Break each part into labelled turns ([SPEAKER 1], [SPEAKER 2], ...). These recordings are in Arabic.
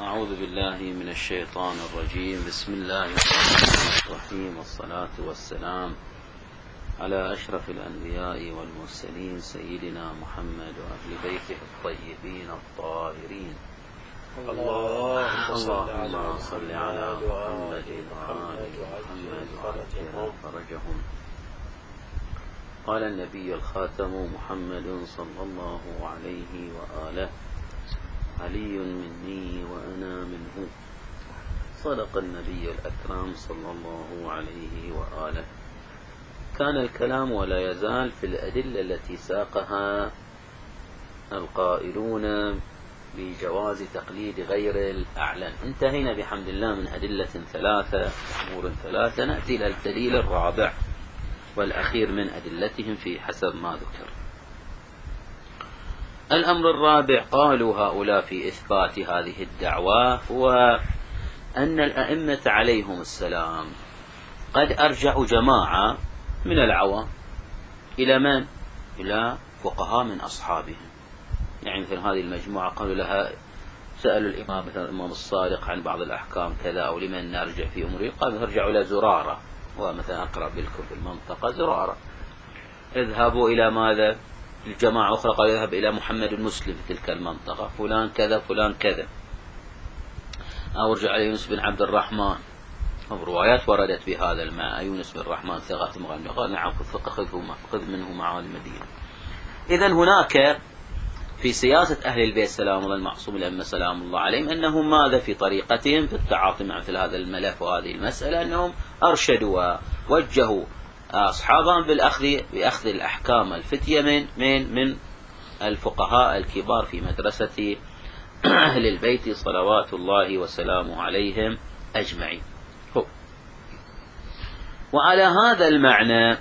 [SPEAKER 1] أعوذ بالله من الشيطان الرجيم. بسم الله الرحمن الرحيم، والصلاة والسلام على أشرف الأنبياء والمرسلين سيدنا محمد وأهل بيته الطيبين الطاهرين.
[SPEAKER 2] اللهم
[SPEAKER 1] صل على محمد وآل محمد وعجل فرجهم. قال النبي الخاتم محمد صلى الله عليه وآله: علي مني وأنا منه. صدق النبي الأكرم صلى الله عليه وآله. كان الكلام ولا يزال في الأدلة التي ساقها القائلون بجواز تقليد غير الأعلم. انتهينا بحمد الله من أدلة ثلاثة، أمور ثلاثة. نأتي إلى الدليل الرابع والأخير من أدلتهم في حسب ما ذكر. الأمر الرابع قالوا هؤلاء في إثبات هذه الدعوة هو أن الأئمة عليهم السلام قد أرجعوا جماعة من العوام إلى من؟ إلى فقهاء من أصحابهم. يعني مثل هذه المجموعة قالوا لها، سألوا الإمام مثلا الإمام الصادق عن بعض الأحكام كذا، أو لمن نرجع في أمره؟ قالوا نرجع إلى زرارة، ومثلا أقرب لكم في المنطقة زرارة. اذهبوا إلى ماذا؟ الجماعة أخرى قال يذهب إلى محمد المسلم في تلك المنطقة، فلان كذا فلان كذا. أو ارجع إلى يونس بن عبد الرحمن، روايات وردت بهذا المعنى. يونس بن الرحمن ثقة مغني، قال نعم خذ منه معالي المدينة. إذن هناك في سياسة أهل البيت سلام الله المعصوم الأئمة سلام الله عليهم أنهم ماذا في طريقتهم في التعاطي مع مثل هذا الملف وهذه المسألة، أنهم أرشدوا ووجهوا أصحابهم بأخذ الأحكام الفتية من الفقهاء الكبار في مدرسة أهل البيت صلوات الله وسلامه عليهم أجمعين. وعلى هذا المعنى،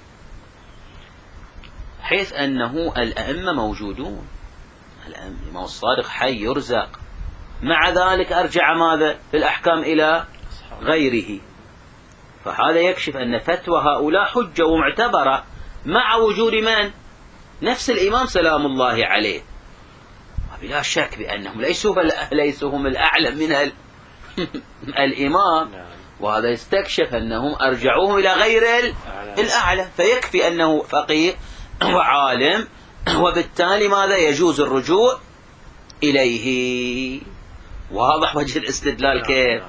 [SPEAKER 1] حيث أنه الأئمة موجودون، الإمام الصادق حي يرزق، مع ذلك أرجع ماذا في الأحكام إلى غيره، فهذا يكشف أن فتوى هؤلاء حجة ومعتبرة مع وجود من؟ نفس الإمام سلام الله عليه. وبلا شك بأنهم ليسوا هم الأعلم من الإمام، وهذا يستكشف أنهم أرجعوهم إلى غير الأعلم، فيكفي أنه فقيه وعالم، وبالتالي ماذا يجوز الرجوع إليه. واضح وجه الاستدلال كيف؟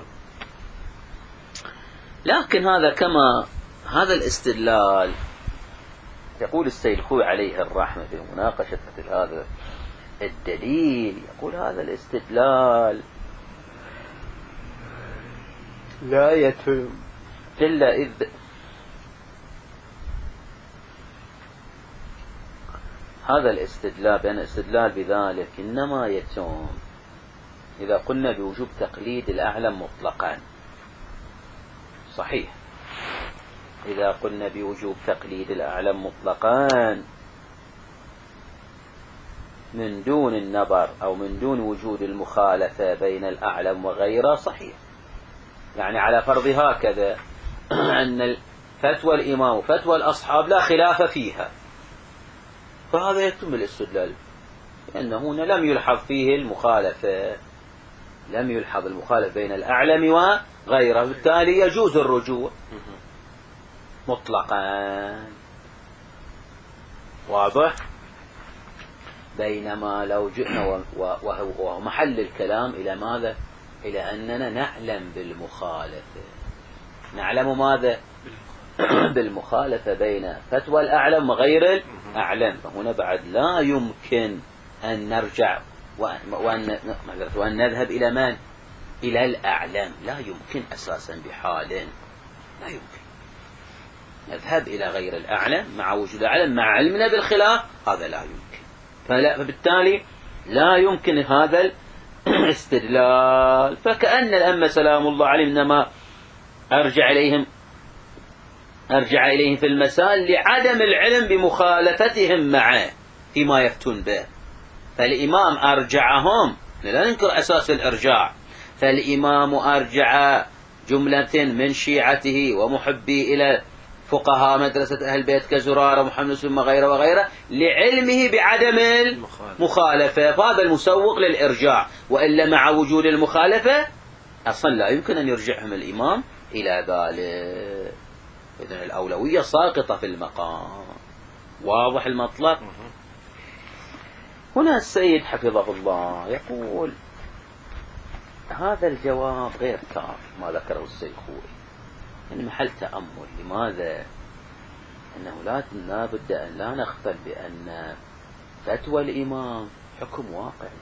[SPEAKER 1] لكن هذا الاستدلال، يقول السيد الخوي عليه الرحمة في مناقشة مثل هذا الدليل، يقول هذا الاستدلال لا يتم إلا إذ هذا الاستدلال بأن الاستدلال بذلك إنما يتم إذا قلنا بوجوب تقليد الأعلم مطلقا. صحيح، إذا قلنا بوجوب تقليد الأعلم مطلقا من دون النظر أو من دون وجود المخالفة بين الأعلم وغيره، صحيح. يعني على فرض هكذا أن فتوى الإمام وفتوى الأصحاب لا خلاف فيها، فهذا يتم الاستدلال، لأنه هنا لم يلحظ فيه المخالفة، لم يلحظ المخالف بين الأعلم وغيره، بالتالي يجوز الرجوع مطلقا. واضح؟ بينما لو جئنا وهو محل الكلام إلى ماذا؟ إلى أننا نعلم بالمخالفة، نعلم ماذا؟ بالمخالفة بين فتوى الأعلم وغير الأعلم، فهنا بعد لا يمكن أن نرجع وأن نذهب إلى من؟ إلى الأعلم. لا يمكن أساسا بحال، لا يمكن نذهب إلى غير الأعلم مع وجود الأعلم مع علمنا بالخلاف، هذا لا يمكن. فبالتالي لا يمكن هذا الاستدلال. فكأن الأئمة سلام الله عليهم إنما أرجع إليهم في المسائل لعدم العلم بمخالفتهم معه فيما يفتون به. فالإمام أرجعهم، لا ننكر أساس الإرجاع، فالإمام أرجع جملة من شيعته ومحبي إلى فقهاء مدرسة أهل البيت كزرارة ومحمد مسلم وغيره وغيره لعلمه بعدم المخالفة، فهذا المسوق للإرجاع، وإلا مع وجود المخالفة أصلا لا يمكن أن يرجعهم الإمام إلى ذلك. إذن الأولوية ساقطة في المقام. واضح المطلب؟ هنا السيد حفظه الله يقول هذا الجواب غير كاف ما ذكره السيخوي، يعني محل تأمل. لماذا؟ أنه لا بد أن لا نختل بأن فتوى الإمام حكم واقعي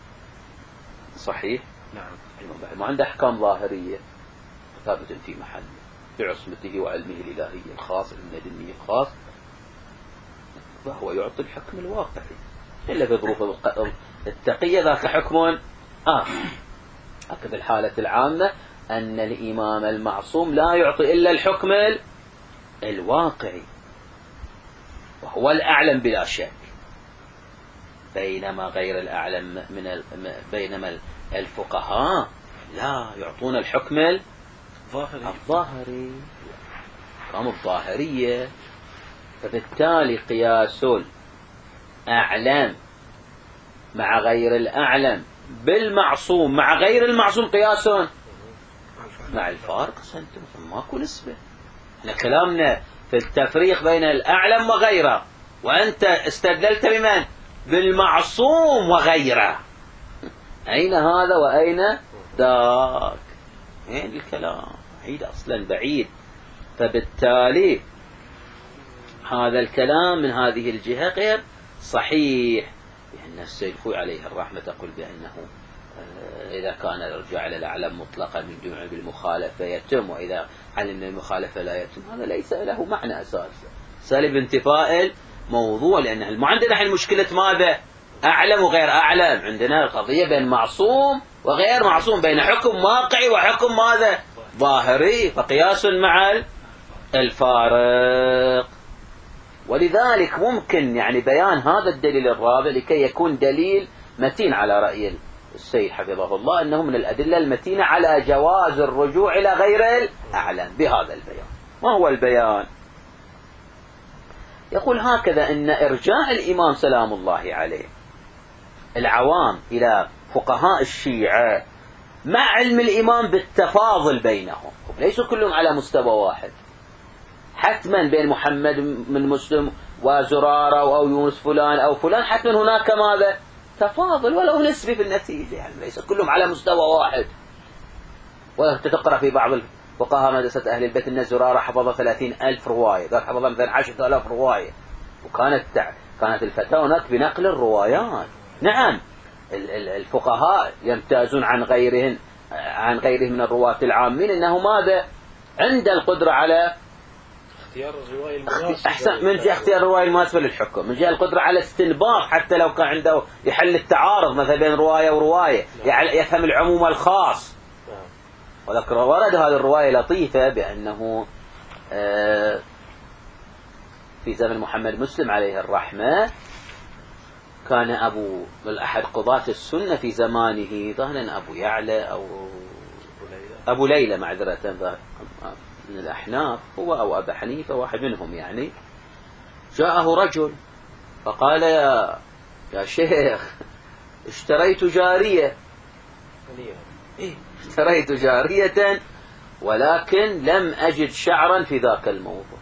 [SPEAKER 1] صحيح؟
[SPEAKER 2] نعم.
[SPEAKER 1] ما عنده أحكام ظاهرية ثابت في محله بعصمته وعلمه الإلهي الخاص اللدني الخاص، فهو يعطي الحكم الواقعي إلا في ظروف التقية ذاك حكم آخر. لكن في الحالة العامة أن الإمام المعصوم لا يعطي إلا الحكم الواقعي وهو الأعلم بلا شك، بينما غير الأعلم بينما الفقهاء لا يعطون الحكم الظاهري كام الظاهرية. فبالتالي قياس الأعلم مع غير الأعلم بالمعصوم مع غير المعصوم قياس مع الفارق سنتم، ماكو نسبة. احنا كلامنا في التفريق بين الأعلم وغيره، وأنت استدللت بمن؟ بالمعصوم وغيره. أين هذا وأين ذاك؟ يعني الكلام بعيد أصلا بعيد. فبالتالي هذا الكلام من هذه الجهة غير صحيح، لأن السيد الخوي عليه الرحمة تقول بأنه إذا كان الإرجاع إلى الأعلم مطلقا من جمع بالمخالفة يتم، وإذا علم المخالفة لا يتم، هذا ليس له معنى أساسا، سالب انتفاء الموضوع. لأن ما عندنا الحين مشكلة ماذا؟ أعلم وغير أعلم، عندنا قضية بين معصوم وغير معصوم، بين حكم واقعي وحكم ماذا؟ ظاهري، فقياس مع الفارق. ولذلك ممكن يعني بيان هذا الدليل الرابع لكي يكون دليل متين على رأي السيد حفظه الله أنه من الأدلة المتينة على جواز الرجوع إلى غير الأعلم بهذا البيان. ما هو البيان؟ يقول هكذا: إن إرجاع الإمام سلام الله عليه العوام إلى فقهاء الشيعة مع علم الإمام بالتفاضل بينهم، ليسوا كلهم على مستوى واحد، حتما بين محمد من مسلم وزرارة أو يونس فلان أو فلان حتما هناك ماذا؟ تفاضل ولو نسبي في النتيجة، يعني ليس كلهم على مستوى واحد. وتقرأ في بعض الفقهاء مدرسة أهل البيت أن زرارة حفظ 30,000 رواية، ذاك حفظ مثلا 10,000 رواية، كانت الفتاوى هناك بنقل الروايات. نعم الفقهاء يمتازون عن غيرهم من الرواة العامين أنه ماذا؟ عند القدرة على
[SPEAKER 2] اختيار الرواية المناسبة،
[SPEAKER 1] أحسن من جهة اختيار الرواية المناسبة للحكم، من جهة القدرة على استنباط حتى لو كان عنده يحل التعارض مثلا بين رواية ورواية، يفهم العموم الخاص. وذكر ورد هذه الرواية لطيفة بأنه في زمن محمد مسلم عليه الرحمة كان أحد قضاة السنة في زمانه ظهرا أبو يعلى أو أبو ليلى معذرة من الأحناف، هو أو أبا حنيفة واحد منهم يعني. جاءه رجل فقال: يا شيخ اشتريت جارية، اشتريت جارية ولكن لم أجد شعرا في ذاك الموضوع،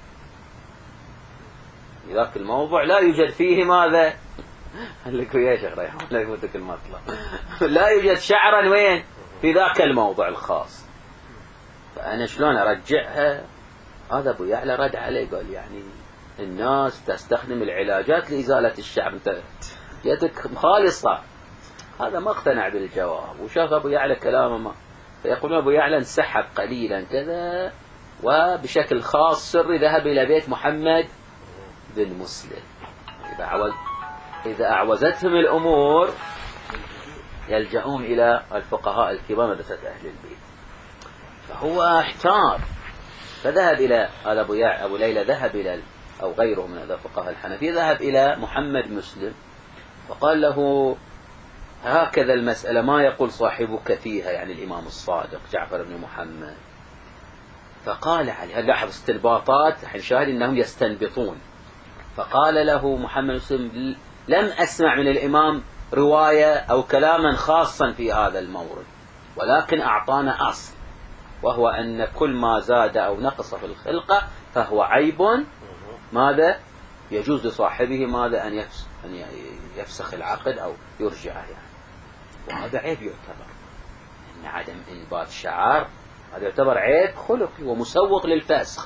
[SPEAKER 1] في ذاك الموضوع لا يوجد فيه ماذا؟ قال لك يا شيخ ريحان لا يفوتك المطلب، لا يوجد شعرا وين؟ في ذاك الموضوع الخاص. فأنا شلون أرجعها؟ هذا أبو يعلى رد عليه قال: يعني الناس تستخدم العلاجات لإزالة الشعر، أنت جاتك خالصة. هذا ما اقتنع بالجواب وشاف أبو يعلى كلامه ما، فيقولون أبو يعلى انسحب قليلا كذا، وبشكل خاص سري ذهب إلى بيت محمد بن مسلم. إذا أعوزتهم الأمور يلجؤون إلى الفقهاء الكبار مدرسة أهل البيت. فهو احتار فذهب إلى أبو ليلى، ذهب إلى أو غيره من الفقهاء الحنفية، ذهب إلى محمد مسلم فقال له: هكذا المسألة ما يقول صاحبك فيها، يعني الإمام الصادق جعفر بن محمد. فقال علي، لاحظ استنباطات، الحين شاهد أنهم يستنبطون. فقال له محمد مسلم: لم أسمع من الإمام رواية أو كلاما خاصا في هذا المورد، ولكن أعطانا أصل، وهو أن كل ما زاد أو نقص في الخلقة فهو عيب ماذا يجوز لصاحبه ماذا أن يفسخ العقد أو يرجعه يعني. وهذا عيب يعتبر، أن عدم إنبات شعار هذا يعتبر عيب خلقي ومسوق للفسخ.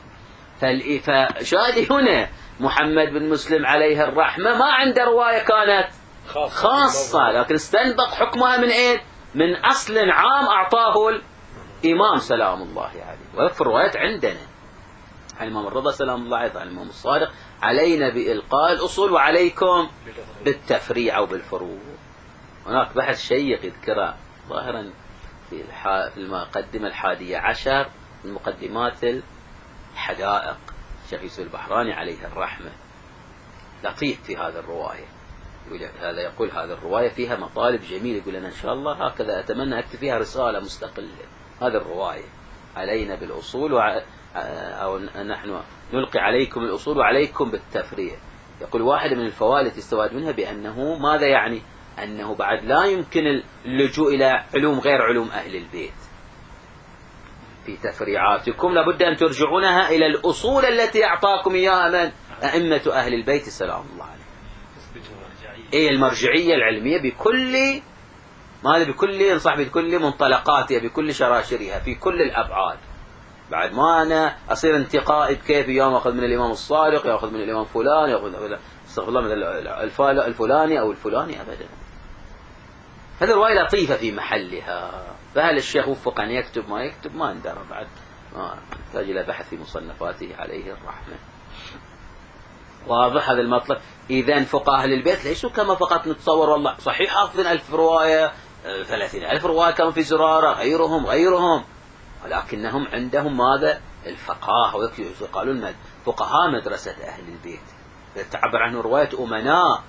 [SPEAKER 1] فشاهد هنا محمد بن مسلم عليه الرحمة ما عنده رواية كانت خاصة، لكن استنبط حكمها من إيه؟ من أصل عام أعطاه الإمام سلام الله عليه. وفي الروايات عندنا الإمام الرضا سلام الله عليه، الإمام الصادق: علينا بإلقاء الأصول وعليكم بالتفريع أو بالفروع. هناك بحث شيق يذكره ظاهرا في المقدمة 11 من مقدمات الحدائق الشيخ يوسف البحراني عليه الرحمة، لطيف في هذا الرواية. يقول هذا الرواية فيها مطالب جميلة، يقول لنا إن شاء الله هكذا أتمنى أكتب فيها رسالة مستقلة. هذا الرواية علينا بالأصول أو نحن نلقي عليكم الأصول وعليكم بالتفريع. يقول واحد من الفوائد يستفاد منها بأنه ماذا يعني؟ أنه بعد لا يمكن اللجوء إلى علوم غير علوم أهل البيت في تفريعاتكم، لابد أن ترجعونها إلى الأصول التي أعطاكم إياها من أئمة أهل البيت سلام الله عليه. إيه المرجعية العلمية بكل ماذا، بكل انصح بكل منطلقاتها، بكل شراشرها، في كل الأبعاد. بعد ما أنا أصير انتقائي بكيف يوم أخذ من الإمام الصادق، يأخذ من الإمام فلان، يأخذ استغفر الله من الفلاني أو الفلاني، أبدا. هذه الرواية لطيفة في محلها. فهل الشيخ وفق أن يكتب ما يكتب؟ ما ندرى، بعد ما يحتاج إلى بحث في مصنفاته عليه الرحمة. واضح هذا المطلب. إذن فقهاء أهل البيت ليسوا كما فقط نتصور والله صحيح حافظين 1000 رواية 30,000 رواية كما في زرارة غيرهم، ولكنهم عندهم ماذا؟ الفقهاء، ويقالون فقهاء مدرسة أهل البيت. تعبر عنه رواية أمناء،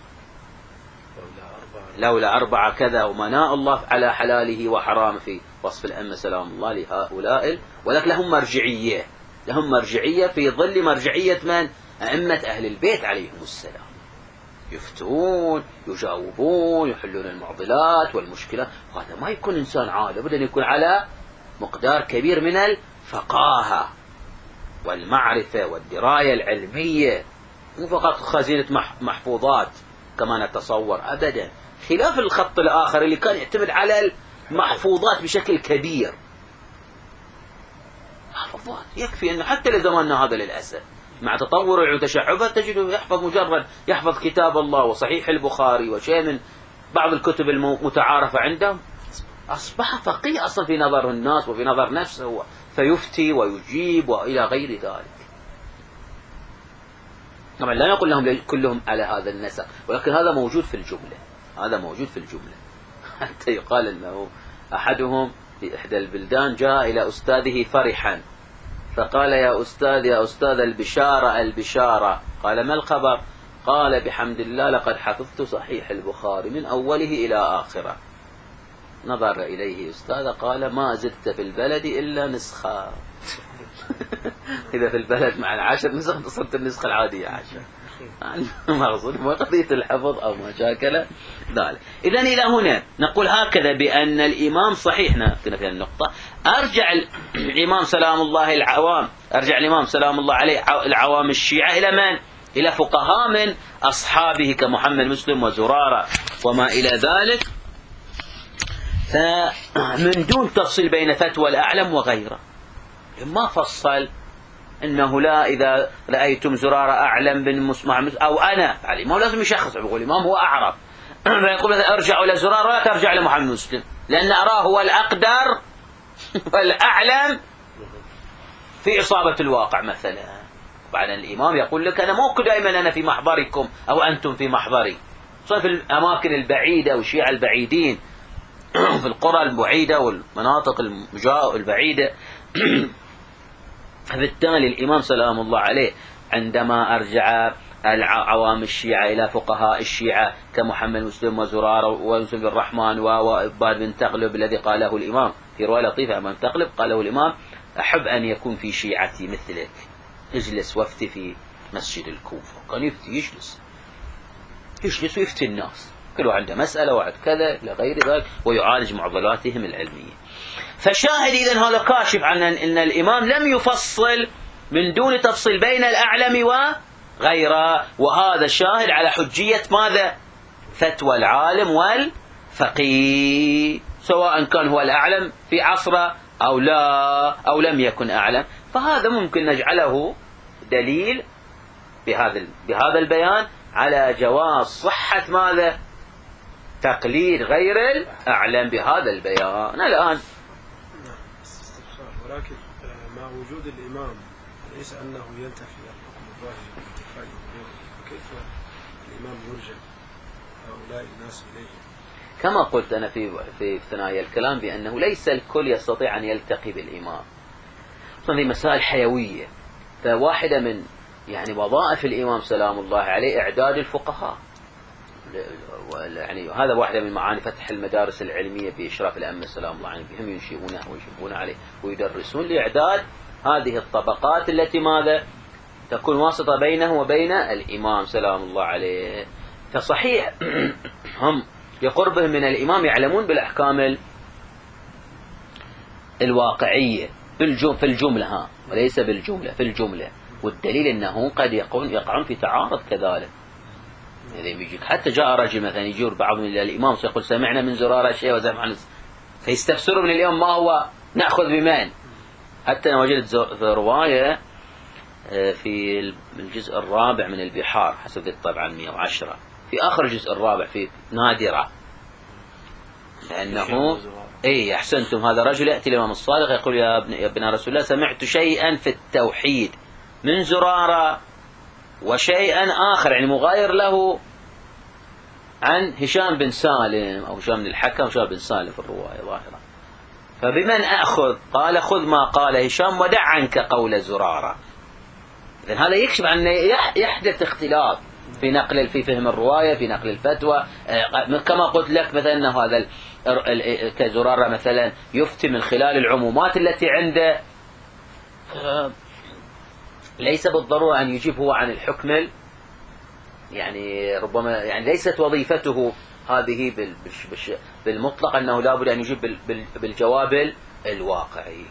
[SPEAKER 1] لولا 4 كذا أمناء الله على حلاله وحرامه في وصف الأمة سلام الله لهؤلاء، ولكن لهم مرجعية في ظل مرجعية من؟ أئمة أهل البيت عليهم السلام. يفتون، يجاوبون، يحلون المعضلات والمشكلات. هذا ما يكون إنسان عادي، بد أن يكون على مقدار كبير من الفقاهة والمعرفة والدراية العلمية، مو فقط خزينة محفوظات كما نتصور أبدا، خلاف الخط الآخر اللي كان يعتمد على المحفوظات بشكل كبير. محفوظات يكفي أن حتى لزماننا هذا للأسف مع تطور وتشعبات تجده يحفظ كتاب الله وصحيح البخاري وشيء من بعض الكتب المتعارفة عندهم، أصبح فقيه أصلا في نظر الناس وفي نظر نفسه، فيفتي ويجيب وإلى غير ذلك. طبعا لا نقول لهم كلهم على هذا النسق، ولكن هذا موجود في الجملة. حتى يقال أنه أحدهم في إحدى البلدان جاء إلى أستاذه فرحا فقال: يا أستاذ البشارة. قال: ما الخبر؟ قال: بحمد الله لقد حفظت صحيح البخاري من أوله إلى آخره. نظر إليه أستاذ قال: ما زدت في البلد إلا نسخة. إذا في البلد مع 10 نسخ صرت النسخة العادية 10. مقصود ما قضية الحفظ أو مشاكل ذلك. إذن إلى هنا نقول هكذا بأن الإمام صحيح، نأتينا في النقطة. أرجع الإمام سلام الله عليه العوام الشيعة إلى من؟ إلى فقهاء من أصحابه كمحمد مسلم وزرارة وما إلى ذلك، فمن دون تفصيل بين فتوى الأعلم وغيره. ما فصل إنه لا إذا رأيتم زرارة أعلم بن مسمع أو أنا علي، ما لازم يشخص، يقول الإمام هو أعرف فيقول ارجع إلى زرارة لا ترجع لمحمد مسلم، لأن أراه هو الأقدر والأعلم في إصابة الواقع مثلا. بعدين الإمام يقول لك: أنا مو دائما أنا في محضركم أو أنتم في محضري، صار في الأماكن البعيدة والشيعة البعيدين في القرى البعيدة والمناطق البعيدة. فبالتالي الإمام سلام الله عليه عندما أرجع عوام الشيعة إلى فقهاء الشيعة كمحمد مسلم وزرارة ويوسف بن الرحمن وعباد بن تغلب الذي قاله الإمام في رواية لطيفة عن تغلب قاله الإمام: أحب أن يكون في شيعتي مثلك، اجلس وافتي في مسجد الكوفة. كان يفتي يجلس ويفتي الناس، كل واحد عنده مسألة وعد كذا إلى غير ذلك، ويعالج معضلاتهم العلمية. فشاهد إذن هذا كاشف عن أن الإمام لم يفصل من دون تفصيل بين الأعلم وغيره، وهذا شاهد على حجية ماذا؟ فتوى العالم والفقيه، سواء كان هو الأعلم في عصره أو لا، أو لم يكن أعلم. فهذا ممكن نجعله دليل بهذا البيان على جواز صحة ماذا؟ تقليد غير الأعلم بهذا البيان. الآن
[SPEAKER 2] ولكن مع وجود الإمام ليس أنه ينتفي الحكم الظاهري بانتفاء غيره، فكيف الإمام يرجع هؤلاء الناس إليه؟
[SPEAKER 1] كما قلت أنا في ثنايا الكلام بأنه ليس الكل يستطيع أن يلتقي بالإمام، هذه مسائل حيوية. فواحدة من يعني وظائف الإمام سلام الله عليه إعداد الفقهاء، يعني هذا واحدة من معاني فتح المدارس العلمية بإشراف الأئمة سلام الله عليهم، هم ينشئونه ويشرفون عليه ويدرسون لإعداد هذه الطبقات التي ماذا؟ تكون واسطة بينه وبين الإمام سلام الله عليه. فصحيح هم لقربهم من الإمام يعلمون بالأحكام الواقعية في الجملة، وليس بالجملة، في الجملة. والدليل أنه قد يقعون في تعارض كذلك. إذا يجيك حتى جاء رجل مثلا يجور بعض من الإمام ويقول سمعنا من زرارة شيء وزعم، فيستفسروا من الإمام ما هو، نأخذ بمن. حتى أنا وجدت رواية في الجزء الرابع من البحار حسب الطبعة 110 في آخر الجزء الرابع في نادرة، لأنه أحسنتم، هذا رجل يأتي الإمام الصادق يقول يا ابن رسول الله سمعت شيئا في التوحيد من زرارة وشيئا آخر يعني مغاير له عن هشام بن سالم أو هشام بن الحكم هشام بن سالم في الرواية ظاهرة. فبمن أخذ؟ قال خذ ما قال هشام ودع عنك قول زرارة. إذن هذا يكشف عن يحدث اختلاف في فهم الرواية، في نقل الفتوى. كما قلت لك مثلا أنه هذا كزرارة مثلا يفتي من خلال العمومات التي عنده، ليس بالضرورة أن يجيب هو عن الحكم، يعني ربما يعني ليست وظيفته هذه بالمطلق أنه لابد أن يجيب بالجواب الواقعي.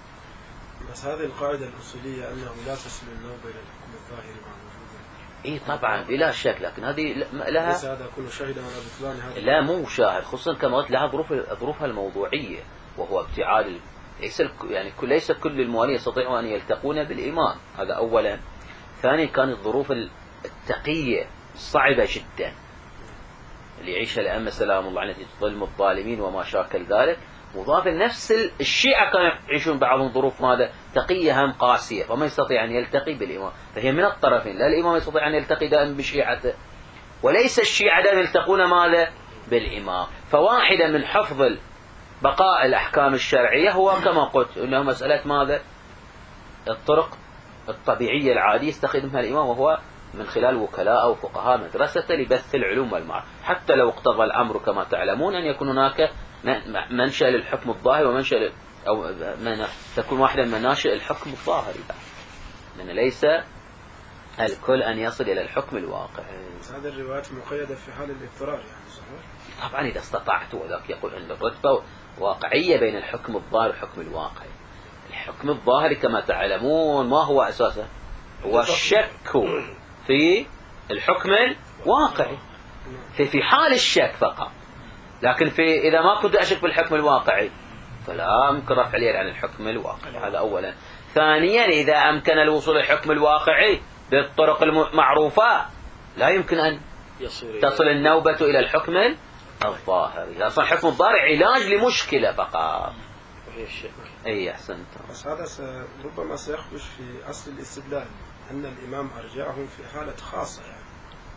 [SPEAKER 2] بس هذه القاعدة الأصولية أنه لا تسمى النوع بين الحكم الظاهري مع وجوده.
[SPEAKER 1] طبعا بلا شك، لكن هذه لها
[SPEAKER 2] ليس هذا كله شاهد على بطلان هذا.
[SPEAKER 1] لا مو شاهد، خصوصا كما قلت لها ظروفها الموضوعية، وهو ابتعاد ليس كل الموالين يستطيعون أن يلتقون بالإمام، هذا أولا. ثانيا كانت الظروف التقية صعبة جدا اللي يعيشها الأئمة سلام الله عليهم، ظلم الظالمين وما شاكل ذلك، مضاف نفس الشيعة كانوا يعيشون بعضهم ظروف ماذا؟ تقية هم قاسية، فما يستطيع أن يلتقي بالإمام. فهي من الطرفين، لا الإمام يستطيع أن يلتقي دائما بشيعته، وليس الشيعة دائما يلتقون ماذا؟ بالإمام. فواحدة من حفظ بقاء الأحكام الشرعية هو كما قلت أنه مسألة ماذا؟ الطرق الطبيعية العادية يستخدمها الإمام، وهو من خلال وكلاء أو فقهاء مدرسة لبث العلوم والمعارف، حتى لو اقتضى الأمر كما تعلمون أن يكون هناك منشأ للحكم الظاهري ومنشأ أو تكون واحدة من مناشئ الحكم الظاهري، لأن ليس الكل أن يصل إلى الحكم الواقعي.
[SPEAKER 2] هذه الروايات مقيدة في حال الاضطرار يعني، صحيح؟
[SPEAKER 1] طبعا إذا استطعت، وذاك يقول أن الرتبة واقعية بين الحكم الظاهري والحكم الواقعي. الحكم الظاهري كما تعلمون ما هو أساسا؟ هو الشك في الحكم الواقعي، في حال الشك فقط. لكن إذا ما كنت أشك بالحكم الواقعي فلا أمكن رفع اليد عن الحكم الواقعي، هذا أولا. ثانيا إذا أمكن الوصول للحكم الواقعي بالطرق المعروفة لا يمكن أن تصل النوبة إلى الحكم الظاهري. أصلا الحكم الظاهري علاج لمشكلة فقط، وهي الشك. أحسنت.
[SPEAKER 2] بس هذا ربما سيخرج في أصل الاستدلال أن الإمام أرجعهم في حالة خاصة، يعني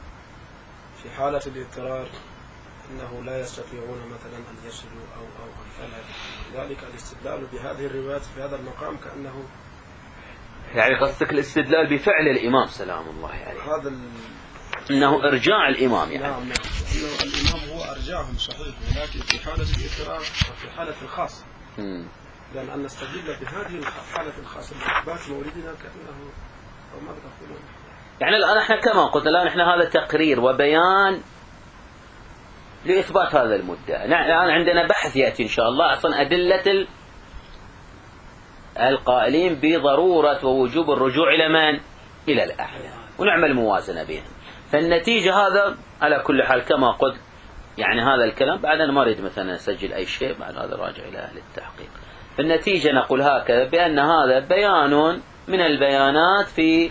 [SPEAKER 2] في حالة الاضطرار أنه لا يستطيعون مثلا أن يصلوا أو أمثال هذه. لذلك الاستدلال بهذه الروايات في هذا المقام كأنه
[SPEAKER 1] يعني قصدك الاستدلال بفعل الإمام سلام الله عليه،
[SPEAKER 2] هذا
[SPEAKER 1] أنه إرجاع الإمام يعني.
[SPEAKER 2] نعم، أنه الإمام هو أرجعهم صحيح، ولكن في حالة الاضطرار وفي حالة الخاصة. لأن أن نستدل بهذه الحالة الخاصة بإثبات مولدنا كأنه أو ماذا تقولون؟
[SPEAKER 1] يعني الآن احنا كما قلت الآن احنا هذا تقرير وبيان لإثبات هذا المدعى. الآن عندنا بحث يأتي إن شاء الله أصلا أدلة القائلين بضرورة ووجوب الرجوع إلى من؟ إلى الأعلى، ونعمل موازنة بينهم. فالنتيجة هذا على كل حال كما قلت يعني هذا الكلام بعد أنا ما أريد مثلا أسجل أي شيء، بعد هذا راجع إلى أهل التحقيق. فالنتيجة نقول هكذا بأن هذا بيان من البيانات في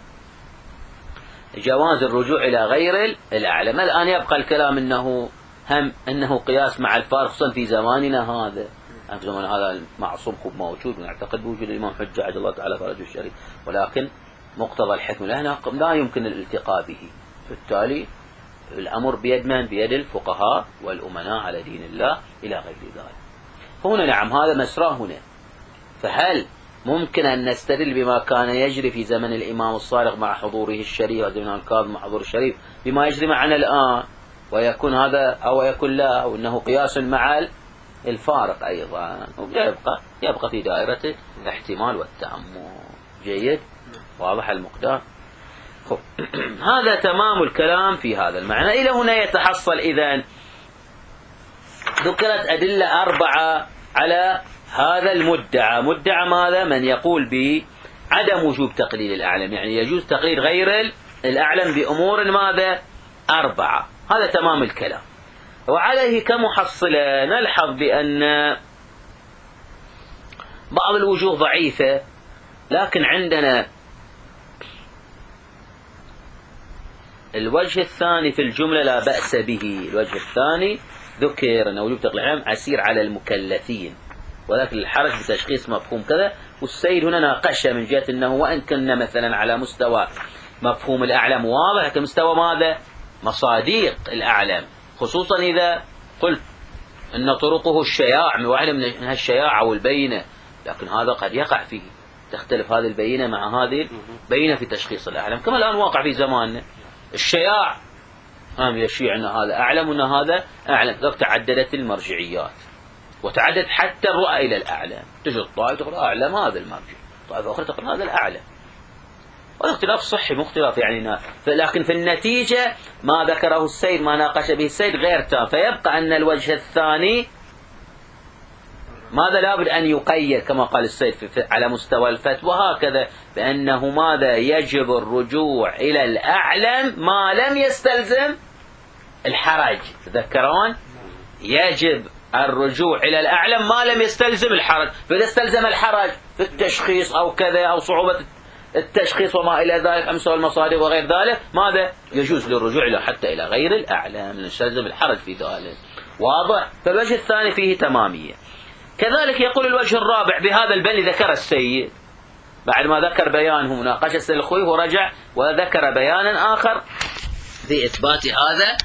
[SPEAKER 1] جواز الرجوع إلى غير الأعلم. الآن يبقى الكلام أنه قياس مع الفارق خصوصا في زماننا هذا. في زمان هذا المعصوم خوب موجود ونعتقد بوجود الإمام حجة عجل الله تعالى فرجه الشريف، ولكن مقتضى الحكم لا يمكن الالتقاء به. بالتالي الأمر بيد من؟ بيد الفقهاء والأمناء على دين الله إلى غير ذلك. فهنا نعم هذا مسراه هنا. فهل ممكن أن نستدل بما كان يجري في زمن الإمام الصادق مع حضوره الشريف وزمن الكاظم مع حضور الشريف بما يجري معنا الآن ويكون هذا أو يكون لا، أو أنه قياس مع الفارق أيضا، يبقى في دائرة الاحتمال والتأمل. جيد؟ واضح المقدار؟ هذا تمام الكلام في هذا المعنى. إلى هنا يتحصل إذن ذكرت أدلة 4 على هذا المدعى. مدعى ماذا؟ من يقول بعدم وجوب تقليد الأعلم، يعني يجوز تقليد غير الأعلم بأمور ماذا؟ 4. هذا تمام الكلام. وعليه كمحصلة نلحظ بأن بعض الوجوه ضعيفة، لكن عندنا الوجه الثاني في الجملة لا بأس به. الوجه الثاني ذكر أن وجوب تقليد الأعلم عسير على المكلفين، ولكن الحرج بتشخيص مفهوم كذا. والسيد هنا ناقشه من جهة أنه وإن كنا مثلا على مستوى مفهوم الأعلم واضح، كمستوى ماذا؟ مصاديق الأعلم، خصوصا إذا قلت أن طرقه الشياع، واحدة من الشياعة والبينة، لكن هذا قد يقع فيه، تختلف هذه البينة مع هذه البينة في تشخيص الأعلم، كما الآن واقع في زماننا. الشياع يشيع أن هذا أعلم وأن هذا أعلم، تعددت المرجعيات وتعدد حتى الرؤى إلى الأعلم. تجد طائفة تقول أعلم هذا المرجع، طائفة أخرى تقول هذا الأعلم، والاختلاف صحي مختلف يعني. لكن في النتيجة ما ذكره السيد ما ناقش به السيد غير تام، فيبقى أن الوجه الثاني ماذا لابد أن يقيد كما قال السيد على مستوى الفتوى هكذا، بأنه ماذا؟ يجب الرجوع إلى الأعلم ما لم يستلزم الحرج. تذكرون؟ يجب الرجوع إلى الأعلم ما لم يستلزم الحرج. فإذا استلزم الحرج في التشخيص أو كذا أو صعوبة التشخيص وما إلى ذلك أمثال المصادق وغير ذلك، ماذا؟ يجوز للرجوع حتى إلى غير الأعلم يستلزم الحرج في ذلك. واضح؟ فالوجه الثاني فيه تمامية. كذلك يقول الوجه الرابع بهذا البني ذكر السيد بعد ما ذكر بيانه مناقشة الخوي ورجع وذكر بيانا آخر في إثبات هذا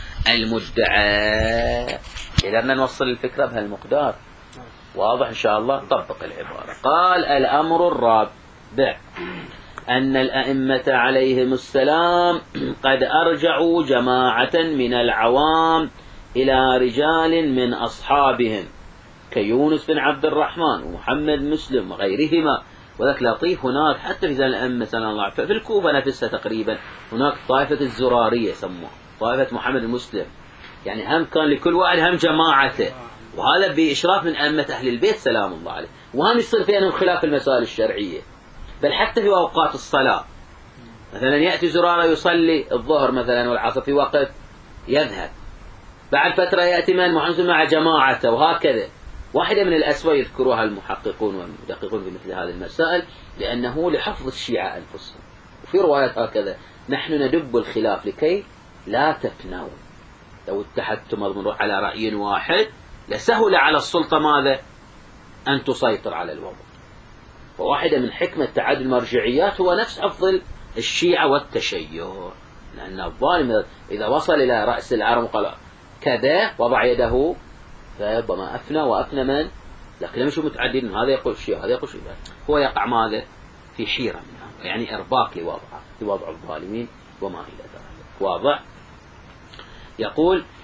[SPEAKER 1] المدعى. قدرنا نوصل الفكرة بهالمقدار؟ واضح إن شاء الله. طبق العبارة. قال الأمر الرابع أن الأئمة عليهم السلام قد أرجعوا جماعة من العوام إلى رجال من أصحابهم كيونس بن عبد الرحمن ومحمد مسلم وغيرهما. وذلك لطيف هناك حتى في زمن الأئمة سلام الله في الكوفة نفسها تقريبا هناك طائفة الزرارية يسموها طائفة محمد المسلم، يعني هم كان لكل واحد هم جماعته، وهذا بإشراف من أئمة أهل البيت سلام الله عليه، وهم يصير فيهم خلاف المسائل الشرعية، بل حتى في أوقات الصلاة مثلا يأتي زرارة يصلي الظهر مثلا والعصر في وقت يذهب، بعد فترة يأتي من محمد مع جماعته، وهكذا. واحدة من الأسباب يذكروها المحققون والمدققون في مثل هذه المسائل لأنه لحفظ الشيعة أنفسهم. وفي روايات هكذا نحن ندب الخلاف لكي لا تفنوا، لو اتحدتم على رأي واحد لسهل على السلطة ماذا؟ أن تسيطر على الوضع. وواحدة من حكمة تعدد المرجعيات هو نفس حفظ الشيعة والتشيع، لأن الظالم إذا وصل إلى رأس العرم وقال كذا وضع يده فربما أفنى وأفنى من، لكن لم يشوف متعددين هذا يقول شيء هذا يقول شيء، هو يقع ماذا؟ في حيرة منها، يعني إرباك لوضع الظالمين وما إلى ذلك. واضح؟ يقول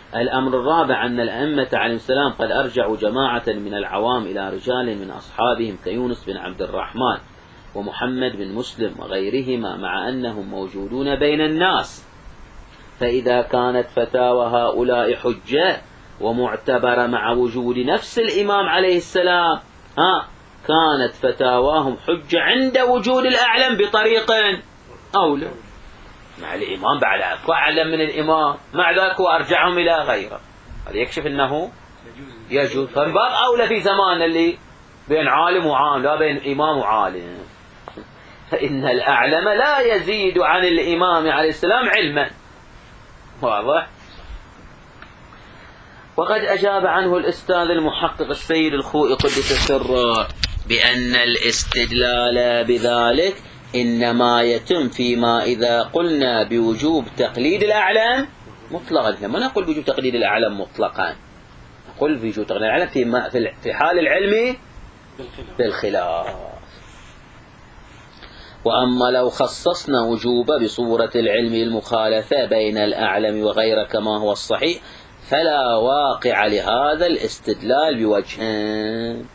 [SPEAKER 1] الأمر الرابع أن الأئمة عليهم السلام قد أرجعوا جماعة من العوام إلى رجال من أصحابهم كيونس بن عبد الرحمن ومحمد بن مسلم وغيرهما مع أنهم موجودون بين الناس، فإذا كانت فتاوى هؤلاء حجة ومعتبرة مع وجود نفس الإمام عليه السلام كانت فتاواهم حجة عند وجود الأعلم بطريق أولى. مع الإمام بعد أكو أعلم من الإمام، مع ذلك هو أرجعهم إلى غيره، هذا يكشف أنه يجوز. فالباب أولى في زمان اللي بين عالم وعالم، لا بين إمام وعالم، فإن الأعلم لا يزيد عن الإمام عليه السلام علما. واضح؟ وقد أجاب عنه الأستاذ المحقق السيد الخوئي قدس سره بأن الاستدلال بذلك إنما يتم فيما إذا قلنا بوجوب تقليد الأعلم مطلقا. ما نقول بوجوب تقليد الأعلم مطلقا، نقول بوجوب تقليد الأعلم في حال العلم بالخلاف. وأما لو خصصنا وجوب بصورة العلم المخالفة بين الأعلم وغيره كما هو الصحيح فلا واقع لهذا الاستدلال بوجهين.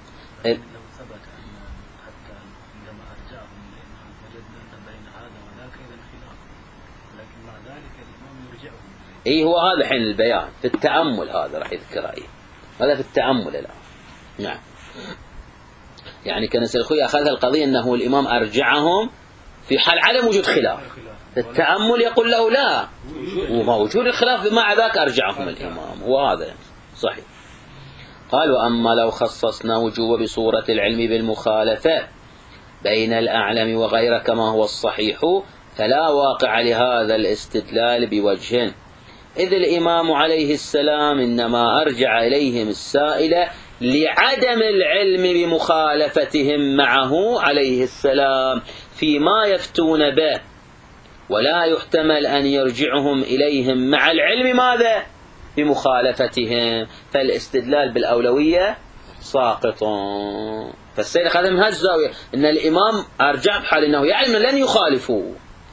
[SPEAKER 1] هو هذا حين البيان في التأمل، هذا راح يذكره هذا في التأمل الآن. نعم، يعني كان الخوئي أخذ القضية أنه الإمام أرجعهم في حال عدم وجود خلاف، التأمل يقول له لا، وموجود الخلاف مع ذاك أرجعهم الإمام، وهذا صحيح. قال وأما لو خصصنا وجوب بصورة العلم بالمخالفة بين الأعلم وغيره كما هو الصحيح فلا واقع لهذا الاستدلال بوجه، إذ الإمام عليه السلام إنما أرجع إليهم السائل لعدم العلم بمخالفتهم معه عليه السلام فيما يفتون به، ولا يحتمل أن يرجعهم إليهم مع العلم ماذا؟ بمخالفتهم، فالاستدلال بالأولوية ساقط. فالسيد أخذ من هالزاوية إن الإمام أرجع بحال أنه يعلم لن يخالفوا.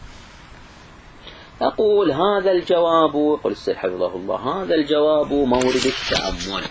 [SPEAKER 1] أقول هذا الجواب، قل السيد حفظه الله، هذا الجواب مورد التأمل،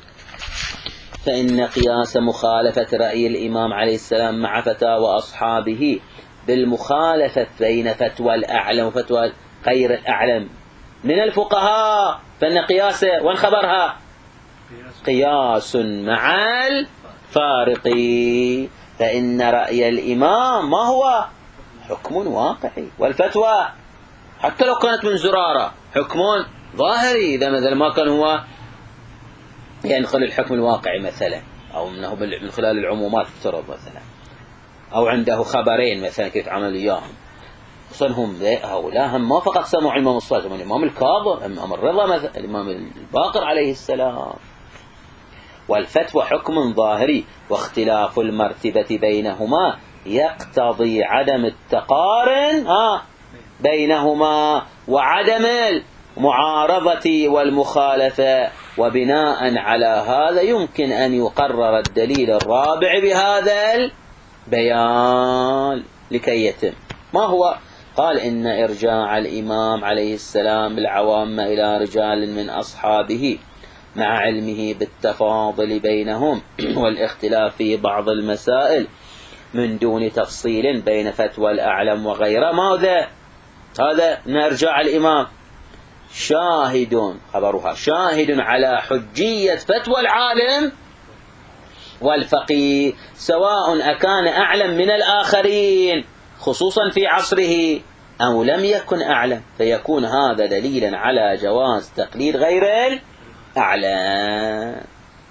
[SPEAKER 1] فإن قياس مخالفة رأي الإمام عليه السلام مع فتاوى أصحابه بالمخالفة بين فتوى الأعلم وفتوى غير الأعلم من الفقهاء، فإن قياسه وان خبرها قياس مع الفارق، فإن رأي الإمام ما هو حكم واقعي، والفتوى حتى لو كانت من زرارة حكم ظاهري، إذا مثلا ما كان هو ينقل الحكم الواقعي مثلا، أو أنه من خلال العمومات افترض مثلا، أو عنده خبرين مثلا كيف عمل إياهم، خصوصا هم هؤلاء هم ما فقط سمعوا الإمام الصادق، الإمام الكاظم، الإمام الرضا مثلا، الإمام الباقر عليه السلام. والفتوى حكم ظاهري، واختلاف المرتبة بينهما يقتضي عدم التقارن بينهما وعدم المعارضة والمخالفة، وبناء على هذا يمكن أن يقرر الدليل الرابع بهذا البيان لكي يتم. ما هو؟ قال إن إرجاع الإمام عليه السلام العوام إلى رجال من أصحابه مع علمه بالتفاضل بينهم والاختلاف في بعض المسائل من دون تفصيل بين فتوى الأعلم وغيره، ماذا؟ هذا إرجاع الإمام شاهد، خبرها شاهد على حجية فتوى العالم والفقيه، سواء أكان أعلم من الآخرين خصوصا في عصره أو لم يكن أعلم، فيكون هذا دليلا على جواز تقليد غير الأعلم.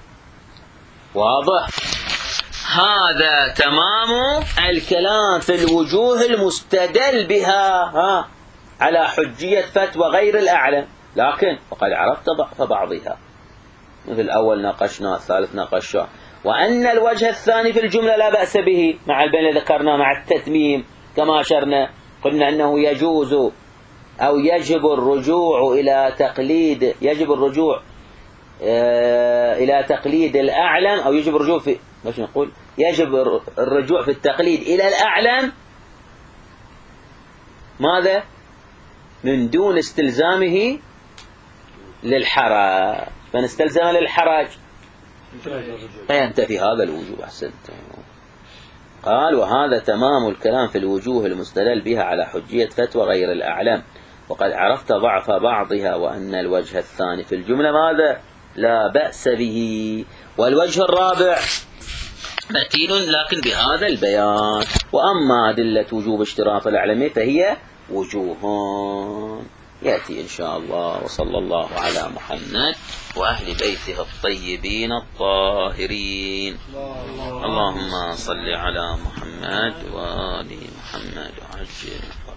[SPEAKER 1] واضح؟ هذا تمام الكلام في الوجوه المستدل بها على حجية فتوى غير الأعلم، لكن وقد عرفت ضعف بعضها، في الأول ناقشنا، الثالث ناقشنا، وأن الوجه الثاني في الجملة لا بأس به مع البين الذي ذكرنا مع التتميم كما أشرنا، قلنا أنه يجوز أو يجب الرجوع إلى تقليد، يجب الرجوع إلى تقليد الأعلم، أو يجب الرجوع في مش نقول يجب الرجوع في التقليد إلى الأعلم ماذا؟ من دون استلزامه للحرج، فنستلزم للحرج فينتفي هذا الوجوب. أحسنت. قال وهذا تمام الكلام في الوجوه المستدل بها على حجية فتوى غير الأعلم، وقد عرفت ضعف بعضها، وأن الوجه الثاني في الجملة ماذا؟ لا بأس به، والوجه الرابع متين لكن بهذا البيان. وأما أدلة وجوب اشتراط الأعلمية فهي وجوه يأتي إن شاء الله. وصلى الله على محمد وأهل بيته الطيبين الطاهرين. اللهم صل على محمد وآل محمد وعجل